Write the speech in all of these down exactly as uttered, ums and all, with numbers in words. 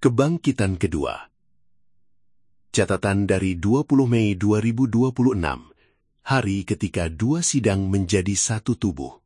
Kebangkitan kedua. Catatan dari dua puluh Mei dua ribu dua puluh enam, hari ketika dua sidang menjadi satu tubuh.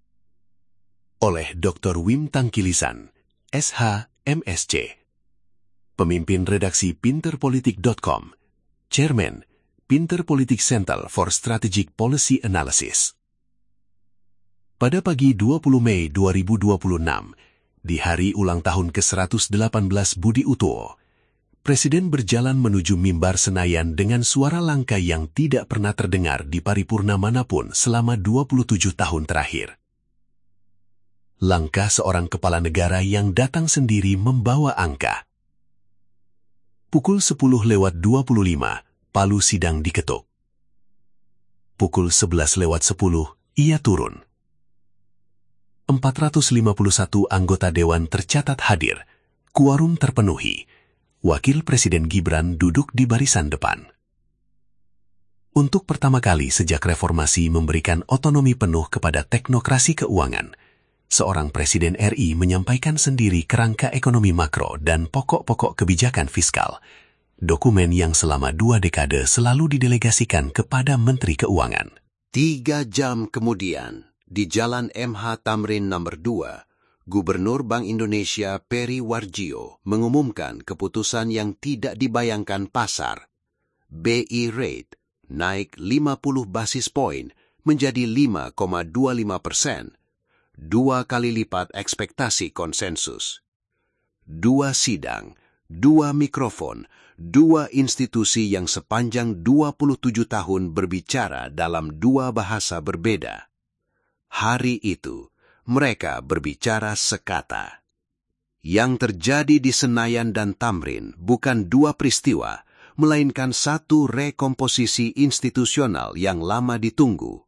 Oleh doktor Wim Tangkilisan, S H, M S C. Pemimpin redaksi pinterpolitik dot com, Chairman, Pinterpolitik Center for Strategic Policy Analysis. Pada pagi dua puluh Mei dua ribu dua puluh enam, di hari ulang tahun ke seratus delapan belas Budi Utowo, Presiden berjalan menuju mimbar Senayan dengan suara langka yang tidak pernah terdengar di paripurna manapun selama dua puluh tujuh tahun terakhir. Langkah seorang kepala negara yang datang sendiri membawa angka. Pukul sepuluh lewat dua puluh lima, palu sidang diketuk. Pukul sebelas lewat sepuluh, ia turun. empat ratus lima puluh satu anggota Dewan tercatat hadir, kuorum terpenuhi. Wakil Presiden Gibran duduk di barisan depan. Untuk pertama kali sejak reformasi memberikan otonomi penuh kepada teknokrasi keuangan, seorang Presiden R I menyampaikan sendiri kerangka ekonomi makro dan pokok-pokok kebijakan fiskal, dokumen yang selama dua dekade selalu didelegasikan kepada Menteri Keuangan. Tiga jam kemudian, di Jalan M H Tamrin nomor dua, Gubernur Bank Indonesia Peri Warjio mengumumkan keputusan yang tidak dibayangkan pasar. B I rate naik lima puluh basis poin menjadi lima koma dua lima persen, dua kali lipat ekspektasi konsensus. Dua sidang, dua mikrofon, dua institusi yang sepanjang dua puluh tujuh tahun berbicara dalam dua bahasa berbeda. Hari itu, mereka berbicara sekata. Yang terjadi di Senayan dan Tamrin bukan dua peristiwa, melainkan satu rekomposisi institusional yang lama ditunggu.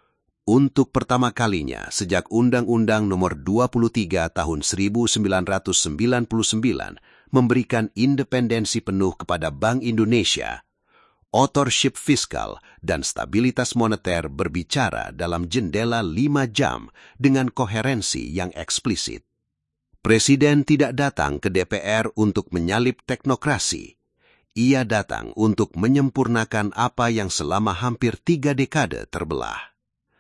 Untuk pertama kalinya sejak Undang-Undang Nomor dua puluh tiga Tahun seribu sembilan ratus sembilan puluh sembilan memberikan independensi penuh kepada Bank Indonesia, authorship fiskal dan stabilitas moneter berbicara dalam jendela lima jam dengan koherensi yang eksplisit. Presiden tidak datang ke D P R untuk menyalip teknokrasi. Ia datang untuk menyempurnakan apa yang selama hampir tiga dekade terbelah.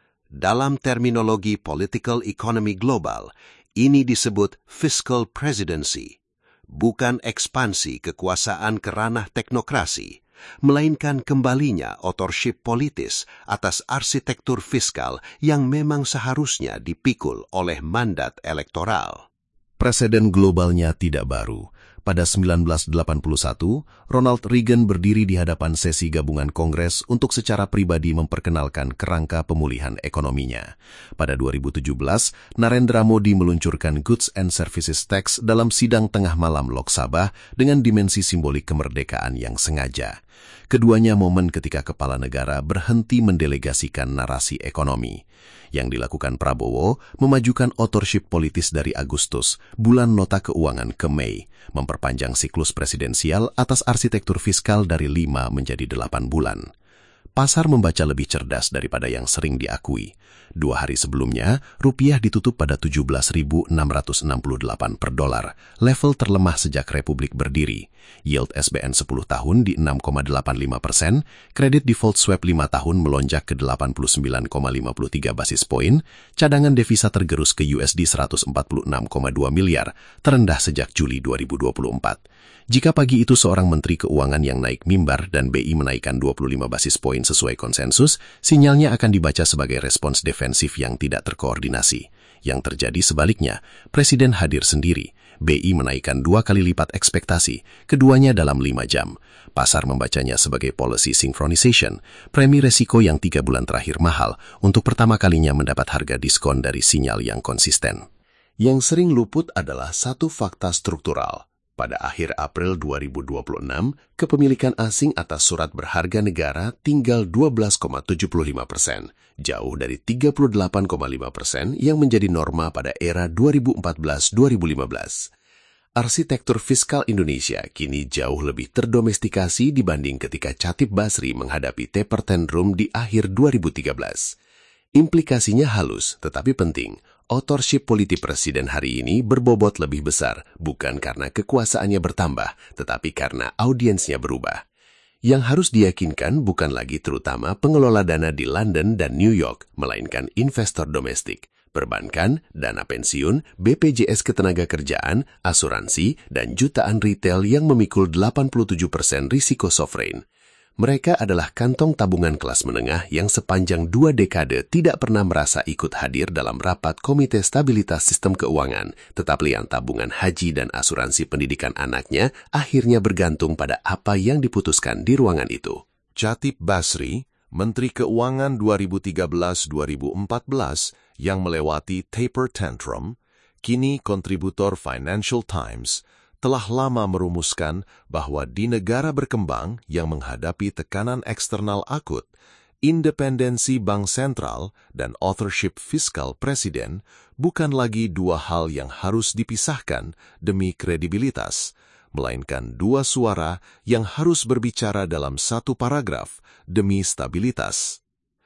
Dalam terminologi political economy global, ini disebut fiscal presidency, bukan ekspansi kekuasaan ke ranah teknokrasi, melainkan kembalinya authorship politis atas arsitektur fiskal yang memang seharusnya dipikul oleh mandat elektoral. Presiden globalnya tidak baru. Pada sembilan belas delapan puluh satu, Ronald Reagan berdiri di hadapan sesi gabungan Kongres untuk secara pribadi memperkenalkan kerangka pemulihan ekonominya. Pada dua ribu tujuh belas, Narendra Modi meluncurkan Goods and Services Tax dalam sidang tengah malam Lok Sabha dengan dimensi simbolik kemerdekaan yang sengaja. Keduanya momen ketika kepala negara berhenti mendelegasikan narasi ekonomi. Yang dilakukan Prabowo memajukan authorship politis dari Agustus, bulan nota keuangan ke Mei, memperpanjang siklus presidensial atas arsitektur fiskal dari lima menjadi delapan bulan. Pasar membaca lebih cerdas daripada yang sering diakui. Dua hari sebelumnya, rupiah ditutup pada tujuh belas ribu enam ratus enam puluh delapan per dolar, level terlemah sejak Republik berdiri. Yield S B N sepuluh tahun di enam koma delapan lima persen, kredit default swap lima tahun melonjak ke delapan puluh sembilan koma lima tiga basis poin, cadangan devisa tergerus ke U S D seratus empat puluh enam koma dua miliar, terendah sejak Juli dua ribu dua puluh empat. Jika pagi itu seorang Menteri Keuangan yang naik mimbar dan B I menaikkan dua puluh lima basis poin sesuai konsensus, sinyalnya akan dibaca sebagai respons defensif yang tidak terkoordinasi. Yang terjadi sebaliknya, Presiden hadir sendiri. B I menaikkan dua kali lipat ekspektasi, keduanya dalam lima jam. Pasar membacanya sebagai policy synchronization, premi resiko yang tiga bulan terakhir mahal untuk pertama kalinya mendapat harga diskon dari sinyal yang konsisten. Yang sering luput adalah satu fakta struktural. Pada akhir April dua ribu dua puluh enam, kepemilikan asing atas surat berharga negara tinggal dua belas koma tujuh lima persen, jauh dari tiga puluh delapan koma lima persen yang menjadi norma pada era dua ribu empat belas dua ribu lima belas. Arsitektur fiskal Indonesia kini jauh lebih terdomestikasi dibanding ketika Chatib Basri menghadapi taper tantrum di akhir dua ribu tiga belas. Implikasinya halus tetapi penting. authorship politik presiden hari ini berbobot lebih besar, bukan karena kekuasaannya bertambah, tetapi karena audiensnya berubah. Yang harus diyakinkan bukan lagi terutama pengelola dana di London dan New York, melainkan investor domestik, perbankan, dana pensiun, B P J S Ketenagakerjaan, asuransi, dan jutaan retail yang memikul delapan puluh tujuh persen risiko sovereign. Mereka adalah kantong tabungan kelas menengah yang sepanjang dua dekade tidak pernah merasa ikut hadir dalam rapat Komite Stabilitas Sistem Keuangan, tetapi yang tabungan haji dan asuransi pendidikan anaknya akhirnya bergantung pada apa yang diputuskan di ruangan itu. Chatib Basri, Menteri Keuangan dua ribu tiga belas sampai dua ribu empat belas yang melewati taper tantrum, kini kontributor Financial Times, telah lama merumuskan bahwa di negara berkembang yang menghadapi tekanan eksternal akut, independensi bank sentral dan authorship fiskal presiden bukan lagi dua hal yang harus dipisahkan demi kredibilitas, melainkan dua suara yang harus berbicara dalam satu paragraf demi stabilitas.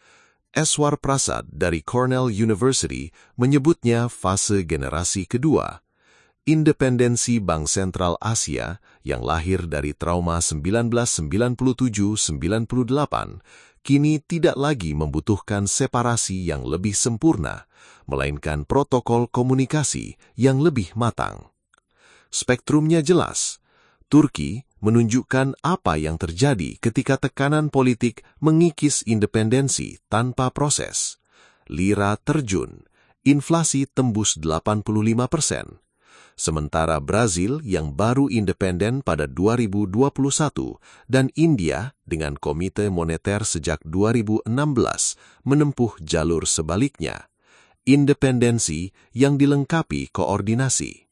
Eswar Prasad dari Cornell University menyebutnya fase generasi kedua. Independensi Bank Sentral Asia yang lahir dari trauma seribu sembilan ratus sembilan puluh tujuh sampai sembilan puluh delapan kini tidak lagi membutuhkan separasi yang lebih sempurna, melainkan protokol komunikasi yang lebih matang. Spektrumnya jelas. Turki menunjukkan apa yang terjadi ketika tekanan politik mengikis independensi tanpa proses. Lira terjun, inflasi tembus delapan puluh lima persen. Sementara Brazil yang baru independen pada dua ribu dua puluh satu dan India dengan Komite Moneter sejak dua ribu enam belas menempuh jalur sebaliknya, independensi yang dilengkapi koordinasi.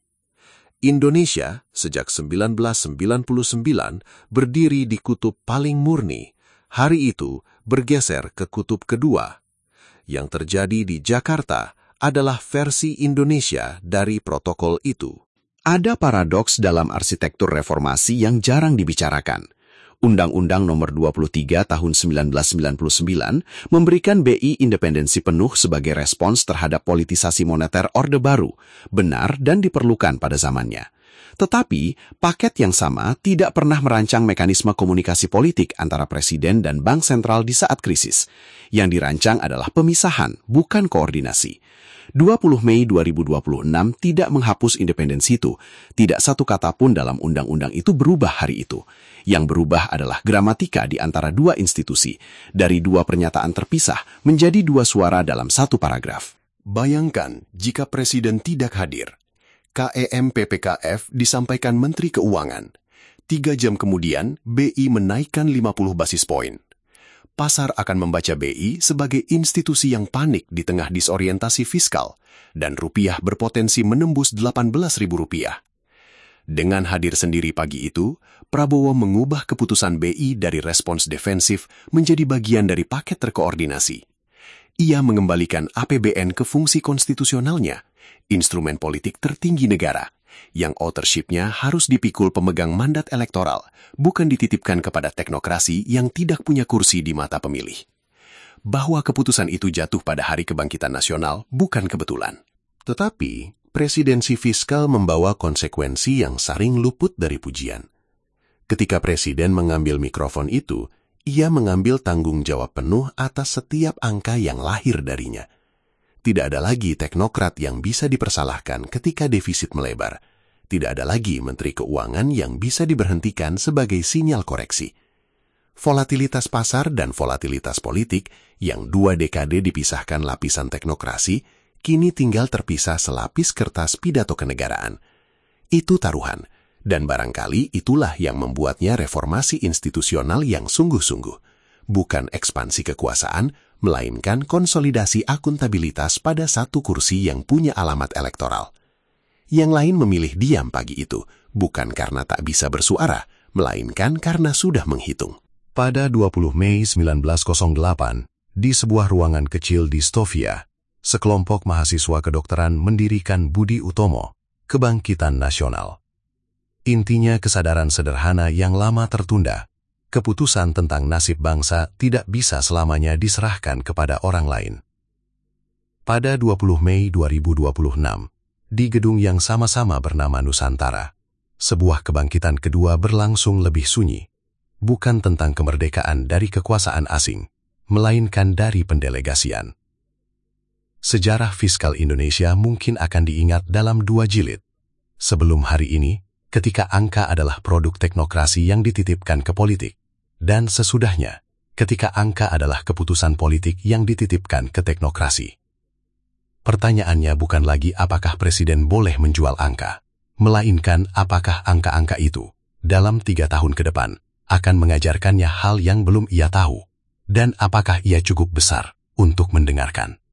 Indonesia sejak seribu sembilan ratus sembilan puluh sembilan berdiri di kutub paling murni, hari itu bergeser ke kutub kedua. Yang terjadi di Jakarta adalah versi Indonesia dari protokol itu. Ada paradoks dalam arsitektur reformasi yang jarang dibicarakan. Undang-Undang Nomor dua puluh tiga Tahun seribu sembilan ratus sembilan puluh sembilan memberikan B I independensi penuh sebagai respons terhadap politisasi moneter Orde Baru, benar dan diperlukan pada zamannya. Tetapi, paket yang sama tidak pernah merancang mekanisme komunikasi politik antara presiden dan bank sentral di saat krisis. Yang dirancang adalah pemisahan, bukan koordinasi. dua puluh Mei dua ribu dua puluh enam tidak menghapus independensi itu. Tidak satu kata pun dalam undang-undang itu berubah hari itu. Yang berubah adalah gramatika di antara dua institusi, dari dua pernyataan terpisah menjadi dua suara dalam satu paragraf. Bayangkan jika presiden tidak hadir. K E M P P K F disampaikan Menteri Keuangan. Tiga jam kemudian, B I menaikkan lima puluh basis poin. Pasar akan membaca B I sebagai institusi yang panik di tengah disorientasi fiskal, dan rupiah berpotensi menembus delapan belas ribu rupiah. Dengan hadir sendiri pagi itu, Prabowo mengubah keputusan B I dari respons defensif menjadi bagian dari paket terkoordinasi. Ia mengembalikan A P B N ke fungsi konstitusionalnya, instrumen politik tertinggi negara, yang authorship-nya harus dipikul pemegang mandat elektoral, bukan dititipkan kepada teknokrasi yang tidak punya kursi di mata pemilih. Bahwa keputusan itu jatuh pada Hari Kebangkitan Nasional bukan kebetulan. Tetapi, presidensi fiskal membawa konsekuensi yang sering luput dari pujian. Ketika presiden mengambil mikrofon itu, ia mengambil tanggung jawab penuh atas setiap angka yang lahir darinya. Tidak ada lagi teknokrat yang bisa dipersalahkan ketika defisit melebar. Tidak ada lagi Menteri Keuangan yang bisa diberhentikan sebagai sinyal koreksi. Volatilitas pasar dan volatilitas politik yang dua dekade dipisahkan lapisan teknokrasi, kini tinggal terpisah selapis kertas pidato kenegaraan. Itu taruhan, dan barangkali itulah yang membuatnya reformasi institusional yang sungguh-sungguh. Bukan ekspansi kekuasaan, melainkan konsolidasi akuntabilitas pada satu kursi yang punya alamat elektoral. Yang lain memilih diam pagi itu, bukan karena tak bisa bersuara, melainkan karena sudah menghitung. Pada dua puluh Mei seribu sembilan ratus delapan, di sebuah ruangan kecil di Sofia, sekelompok mahasiswa kedokteran mendirikan Budi Utomo, Kebangkitan Nasional. Intinya kesadaran sederhana yang lama tertunda. Keputusan tentang nasib bangsa tidak bisa selamanya diserahkan kepada orang lain. Pada dua puluh Mei dua ribu dua puluh enam, di gedung yang sama-sama bernama Nusantara, sebuah kebangkitan kedua berlangsung lebih sunyi, bukan tentang kemerdekaan dari kekuasaan asing, melainkan dari pendelegasian. Sejarah fiskal Indonesia mungkin akan diingat dalam dua jilid. Sebelum hari ini, ketika angka adalah produk teknokrasi yang dititipkan ke politik, dan sesudahnya, ketika angka adalah keputusan politik yang dititipkan ke teknokrasi. Pertanyaannya bukan lagi apakah presiden boleh menjual angka, melainkan apakah angka-angka itu, dalam tiga tahun ke depan, akan mengajarkannya hal yang belum ia tahu, dan apakah ia cukup besar untuk mendengarkan.